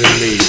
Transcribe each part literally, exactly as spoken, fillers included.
the ladies.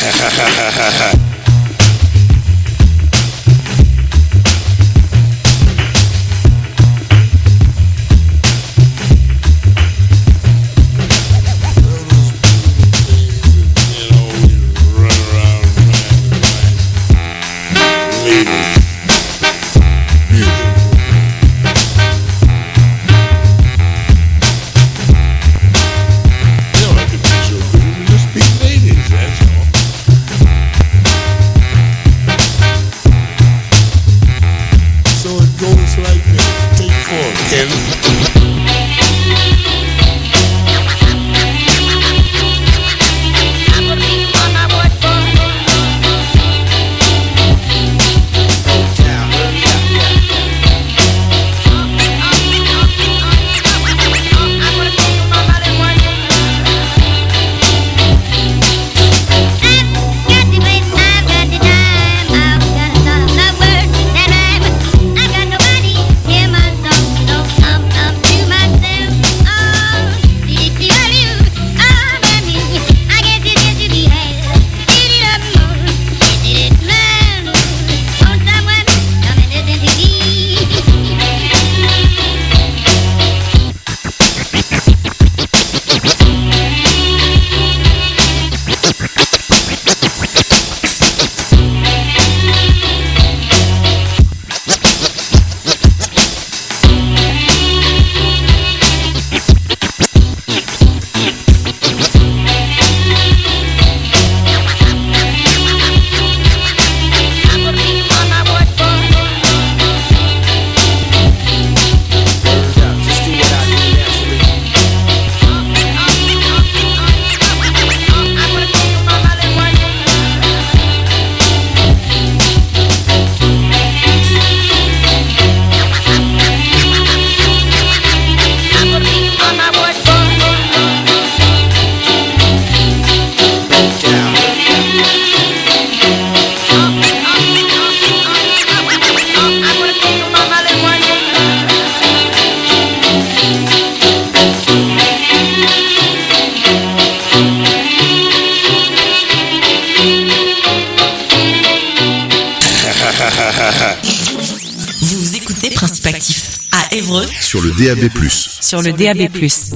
Vous écoutez Principe Actif à Évreux sur le D A B plus. Sur le D A B plus.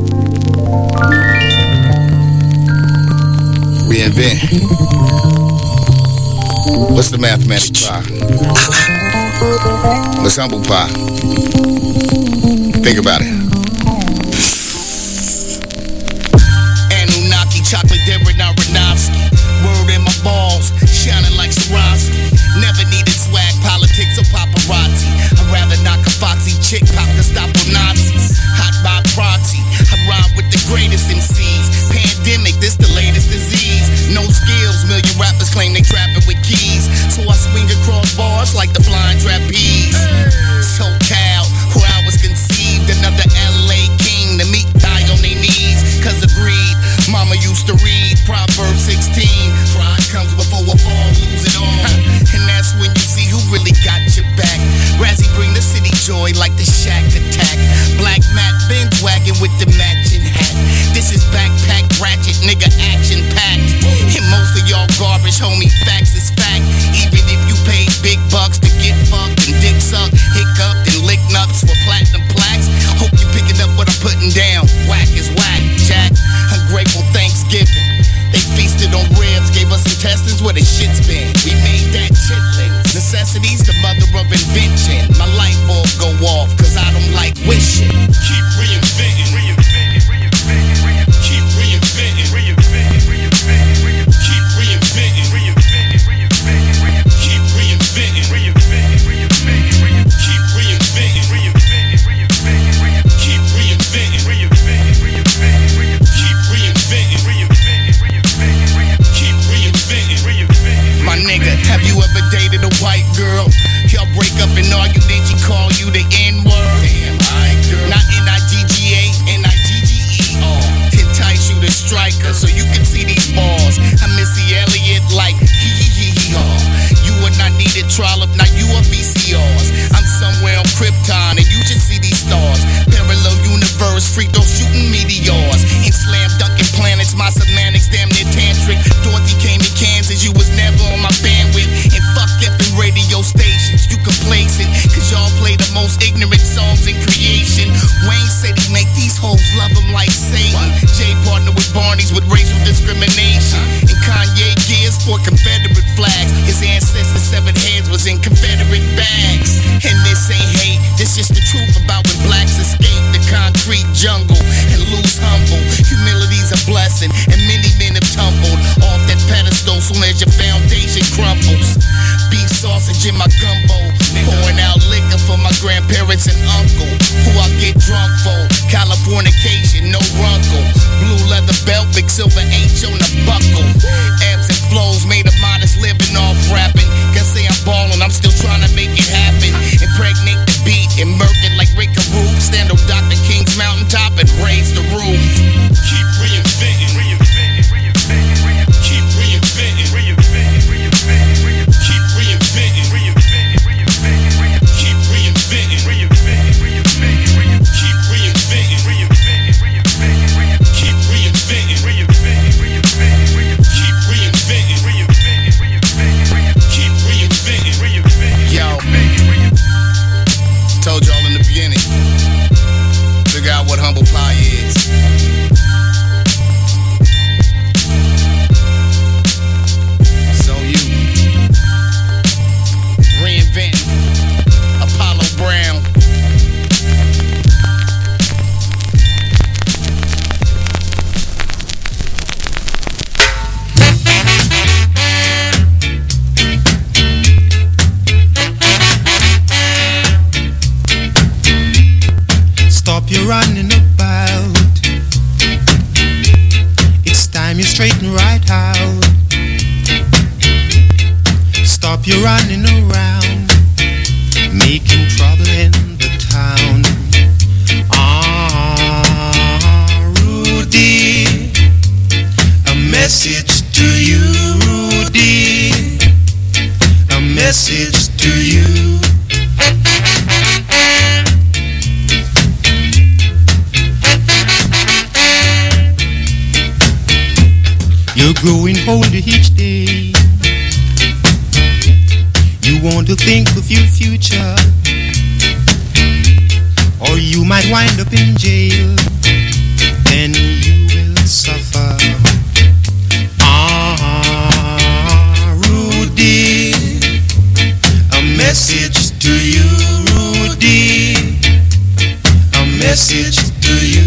Reinvent. What's the mathematic pi? What's humble pie? Think about it. Anunnaki, chocolate Darren Aronofsky. Word in my balls, shining like Swarovski. Never needed swag, politics, or paparazzi. I'd rather knock a foxy chick, pop the Gestapo Nazis. Hot by proxy, I ride with the greatest M Cs. Pandemic, this the latest disease. No skills, million rappers claim they trapping with keys. So I swing across bars like the flying trapeze. SoCal, where I was conceived. Another L A king to meet, die on their knees. Cause of greed, mama used to read Proverbs sixteen. Pride comes before a fall, lose it all. And that's when you see who really got your back. Razzie bring the city joy like the Shack attack. Black Matt Benz wagon with the matching hat. This is backpack ratchet, nigga action packed. And most of y'all garbage, homie, facts is fact. Even if you paid big bucks to get fucked and dick sucked, hiccuped and lick nuts for platinum plaques. Hope you picking up what I'm putting down. Whack is whack, Jack. Ungrateful Thanksgiving. They feasted on ribs, gave us intestines where the shit's been. We made that chitlins. Necessity's the mother of invention. My light bulb go off, cause I don't like wishing. Keep reinventing, reinventing, reinventing, reinventing. Keep reinventing, reinventing, reinventing, reinventing. Keep reinventing, reinventing, reinventing, reinventing. Keep reinventing, reinventing, reinventing, reinventing. Keep reinventing, reinventing, reinventing, reinventing. Keep reinventing, reinventing, reinventing, reinventing. Keep reinventing, reinventing, reinventing. Keep reinventing, reinventing. My nigga, have you ever dated a white girl? Y'all break up and argue, then she call you the N-word. Damn, I girl. Not N I G G A, N I G G E. Oh, entice you to strike her so you can see these balls. I'm Missy Elliott like hee hee hee hee haw. You would not need a trollop, now you a V C Rs. I'm somewhere on Krypton and you should see these stars. Parallel universe, freak those shooting meteors. And slam dunking planets, my semantics damn near tantric. sport Confederate flags. His ancestors' severed heads was in Confederate bags. And this ain't hate, this just the truth about when blacks escape the concrete jungle and lose humble. Humility's a blessing, and many men have tumbled off that pedestal soon as your foundation crumbles. Beef sausage in my gumbo, pouring out liquor for my grandparents and uncle, who I get drunk for. Californication, no runkle. Blue leather belt, big silver H on the buckle. Ebbs and flows, made a modest living off rapping. Can say I'm ballin', I'm still trying to make it happen. Impregnate the beat and murk it like Rick Caruth. Stand on Doctor King's mountaintop and raise the roof. Keep reinventing, reinventing, reinventing, reinventing. Keep reinventing, reinventing, reinventing. Keep reinventing, reinventing, reinventing. Keep reinventing, reinventing, reinventing. Keep reinventing, reinventing, reinventing. Keep reinventing, reinventing, reinventing. Keep reinventing, reinventing, reinventing. Keep reinventing, reinventing. Yo, told y'all in the beginning. Figure out what humble pie is. So you reinvent Apollo Brown. Stop your running about. It's time you straighten right out. Stop your running around, making trouble in the town. Ah, Rudy, a message to you, Rudy, a message to you. You're growing older each day. You want to think of your future, or you might wind up in jail. Then you will suffer. Ah, Rudy, a message to you, Rudy, a message to you.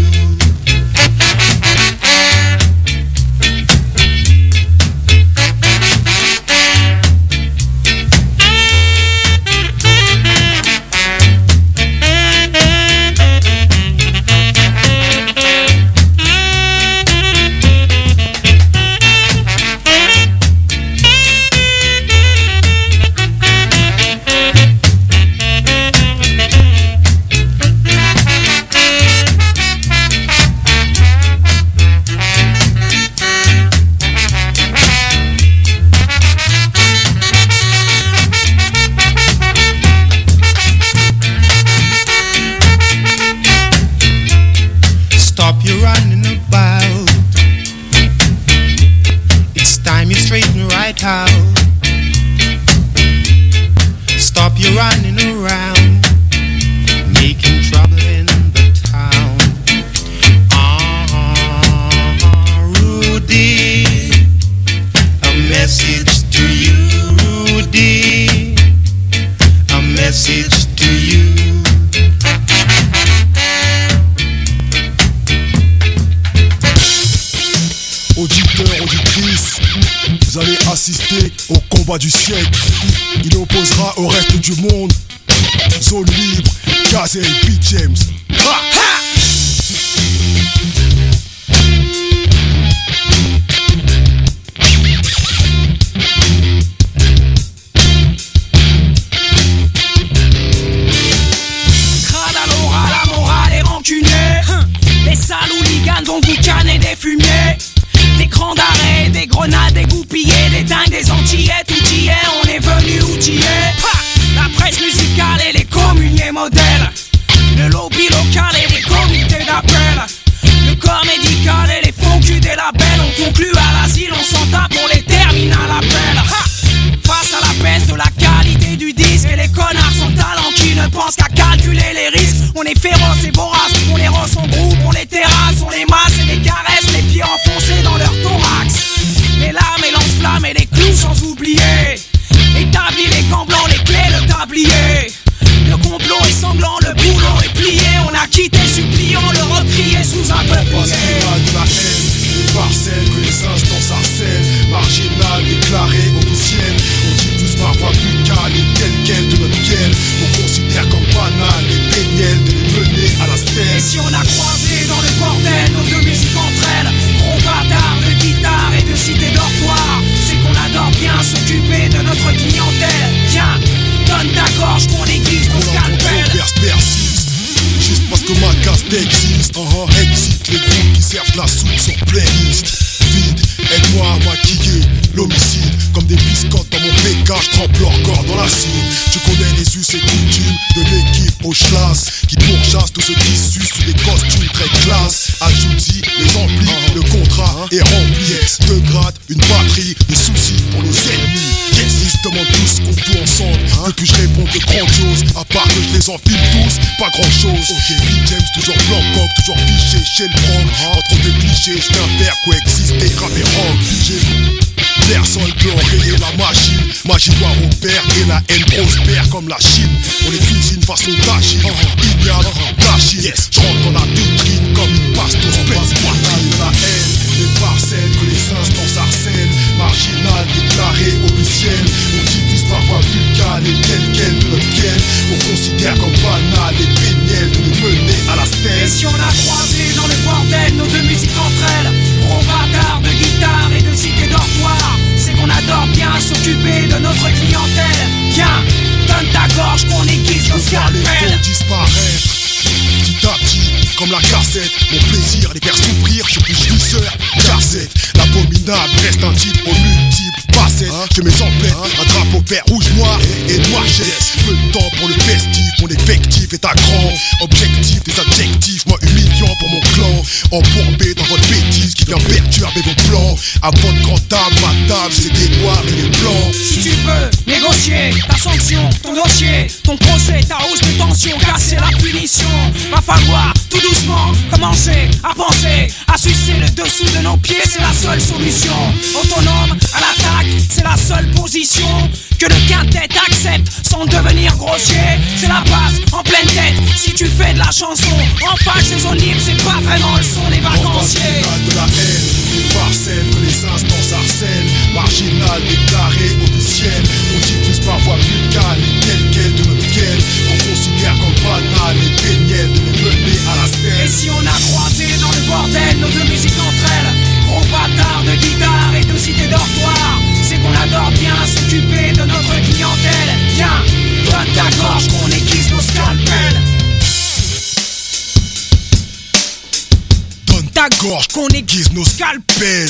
Stop your running around, making trouble in the town. Ah, Rudy, a message to you, Rudy, a message to you. Auditeurs, auditrices, vous allez assister au combat du siècle. Il opposera au reste du monde. Zone libre, Kaz et Beat James. Ha, ha! Crade à l'oral, la morale est rancunier. Les sales hooligans vont vous canner des fumiers. Des crans d'arrêt, des grenades, des goupillés, des dingues, des antillais, tout y est, on est venu outiller. La presse musicale et les communiers modèles, le lobby local et les comités d'appel, le corps médical et les faux culs des labels. On conclut à l'asile, on s'en tape, on les termine à l'appel. Face à la baisse de la qualité du disque et les connards sans talent qui ne pensent qu'à calculer les risques. On est féroce et vorace, on les rosse en groupe, on les terrasse, on les masse et les caresse, les pieds enfoncés dans leur thorax. Les lames et lance-flammes et les clous existe, uh-huh. Existe les groupes qui servent la soupe sur playlist. Vite, aide-moi à maquiller l'homicide. Comme des biscottes dans mon P K, je trempe leur corps dans l'acide. Tu connais les us et coutumes de l'équipe au schlass qui pourchasse tous ceux qui sucent sous des costumes très classe. Ajouti, les amplis, uh-huh. Le contrat est rempli. Yes, deux grades, une batterie, des soucis pour nos ennemis. Yes, ils se demandent tous qu'on tout ensemble. Hein? Depuis je réponds de grandiose, à part que je les enfile tous, pas grand chose. Ok, Big James toujours blanc coq, toujours fiché chez le prank. Uh-huh. Entre deux clichés, je viens faire coexister rap et rock. Personne peut enrayer la machine. Magie doit repère et la haine prospère comme la Chine. On les cuisine façon d'agile, ignoble, d'agile. Yes, je rentre dans la vitrine comme une passe au space. De la haine, les parcelles que les instances harcèlent. Marginal, déclaré, officiel. On diffuse parfois vulgaire et tel quel de notre quel. On considère comme banal et péniel de nous mener à la stèle. Et si on a croisé dans le bordel nos deux musiques entre elles, gros bâtard de guitare et de cité dortoir, c'est qu'on adore bien s'occuper de notre clientèle. Viens, donne ta gorge qu'on aiguise nos scalpels. Les disparaître petit à petit, comme la cassette. Mon plaisir, les faire souffrir, je suis jouisseur, cassette. L'abominable reste un type aux multiples facettes. Hein? Je mes emplettes, hein? Un drapeau vert, rouge, noir et noir yes. Peu de temps pour le festif, mon effectif est à grand. Objectif, des adjectifs, moi humiliant pour mon clan. Embourbé dans votre bêtise qui vient perturber vos plans. À votre grande table, ma table, c'est des noirs et des blancs. Si tu veux négocier ta sanction, ton dossier, ton procès, ta hausse de tension, casser la punition, va falloir tout doucement commencer à penser, à sucer le dessous de nos pieds, c'est la seule solution. Autonome à l'attaque, c'est la seule position que le quintet accepte sans devenir grossier. C'est la base en pleine tête. Si tu fais de la chanson en face des zones libres, c'est pas vraiment le son des vacanciers. De la haine, des parcelles que les instances harcèlent. Marginal, déclaré, officiel. On diffuse parfois vulgaire et tel quel de notre quel. On considère comme banal et péniel de les mener à la stèle. Et si on a croisé dans le bordel nos deux musiques entre elles, gros bâtard de guitare et de cité dortoir, c'est qu'on adore bien s'occuper de notre clientèle. Viens, donne ta gorge qu'on aiguise nos scalpels. Donne ta gorge qu'on aiguise nos scalpels.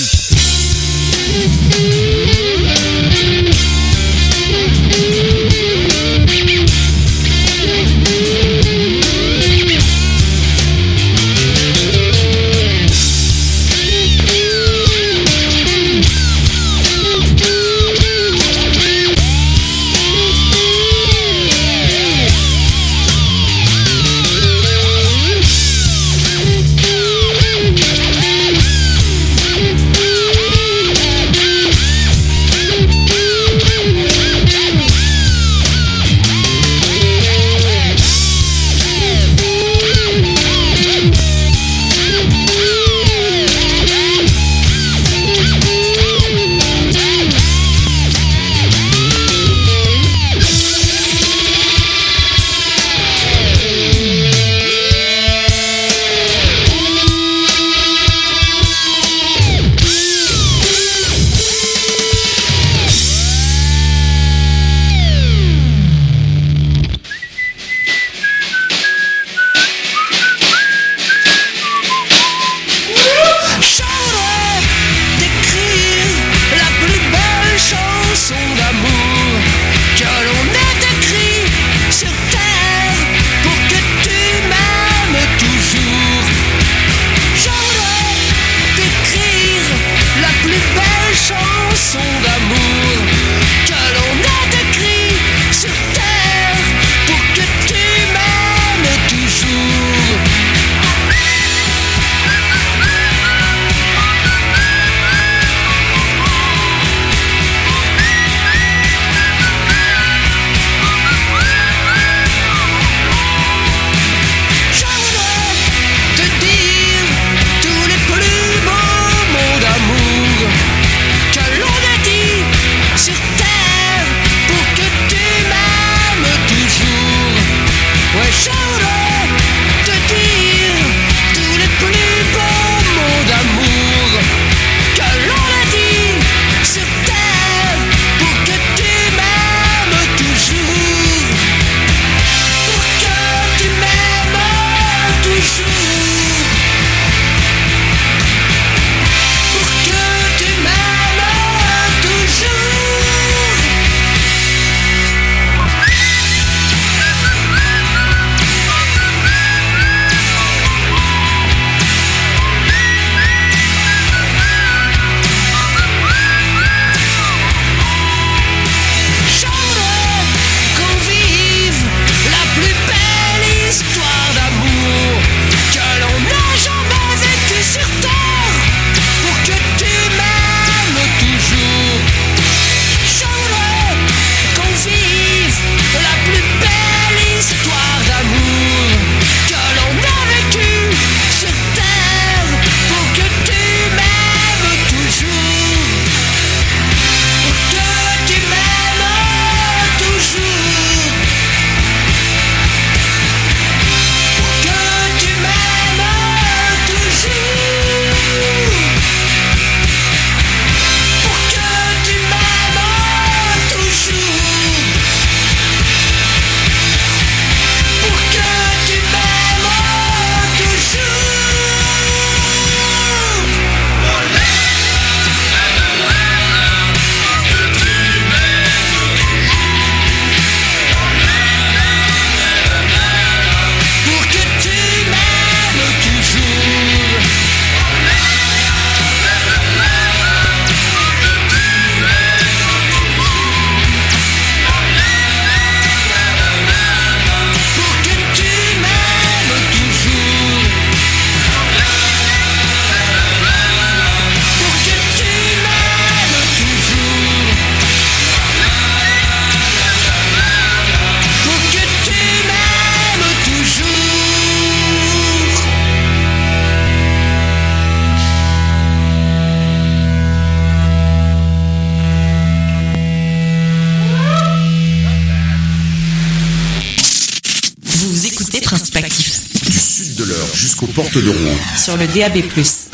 heures jusqu'aux portes de Rouen. Sur le D A B plus.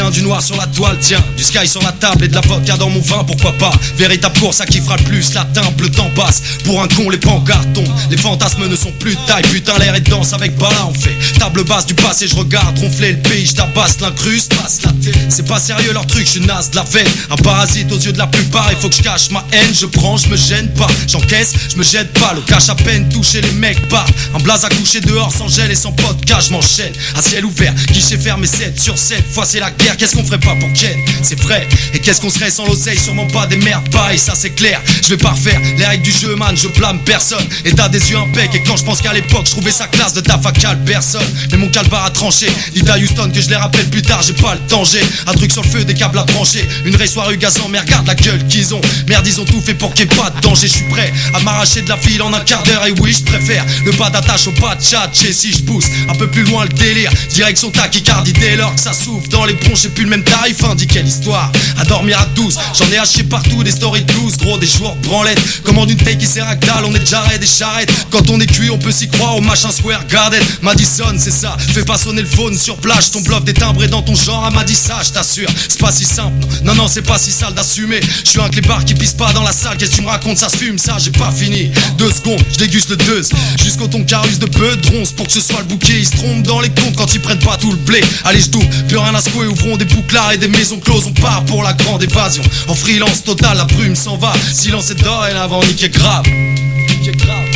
bien du noir sur la toile, tiens, du sky sur la table et de la vodka dans mon vin, pourquoi pas. Véritable course à qui fera le plus la timbre, le temps passe. Pour un con les pancartes tombent, les fantasmes ne sont plus de taille. Putain l'air est dense avec Bala on fait table basse du passé, je regarde ronfler le pays, je tabasse l'incruste, passe la tête. C'est pas sérieux leur truc, je suis naze de la veine. Un parasite aux yeux de la plupart, il faut que je cache ma haine. Je prends, je me gêne pas, j'encaisse, je me jette pas. Le cache à peine touché, les mecs partent. Un blaze à coucher dehors sans gel et sans podcast, je m'enchaîne. À ciel ouvert, guichet fermé sept sur sept fois c'est la guerre, qu'est-ce qu'on ferait pas pour Ken? C'est vrai, et qu'est-ce qu'on serait sans l'oseille? Sûrement pas des merdes pareilles, ça c'est clair. Je vais pas refaire les règles du jeu man, je blâme personne. Et t'as des yeux impec, et quand je pense qu'à l'époque je trouvais ça classe de ta facal personne. Mais mon calbar a tranché, dit à Houston que je les rappelle plus tard, j'ai pas le danger. Un truc sur le feu, des câbles à brancher, une race-soirée gazant, mais regarde la gueule qu'ils ont. Merde ils ont tout fait pour qu'il n'y ait pas de danger. Je suis prêt à m'arracher de la file en un quart d'heure. Et oui je préfère le pas d'attache au pas de chat. Et si je pousse un peu plus loin le délire, direction tachycardie dès lors que ça souffle dans les bronches. J'ai plus le même tarif, hein, dis quelle histoire. À dormir à douze, j'en ai haché partout des stories de blues. Gros des joueurs branlettes, commande une take qui sert à dalle. On est déjà raide des charrettes, quand on est cuit on peut s'y croire au machin Square Garden. Madison c'est ça, fais pas sonner le phone sur plage. Ton bluff des timbrés dans ton genre à Madissa, je t'assure. C'est pas si simple, non non c'est pas si sale d'assumer. Je suis un clébard qui pisse pas dans la salle. Qu'est-ce que tu me racontes, ça se fume ça, j'ai pas fini. Deux secondes, je déguste le deux jusqu'au ton carus de peu de ronce. Pour que ce soit le bouquet, ils se trompent dans les comptes quand ils prennent pas tout le blé. Allez je double, plus rien à secouer, ouvrons des bouclards et des maisons closes. On part pour la grande évasion, en freelance totale, la brume s'en va. Silence et dorénavant, niqué grave, niqué grave.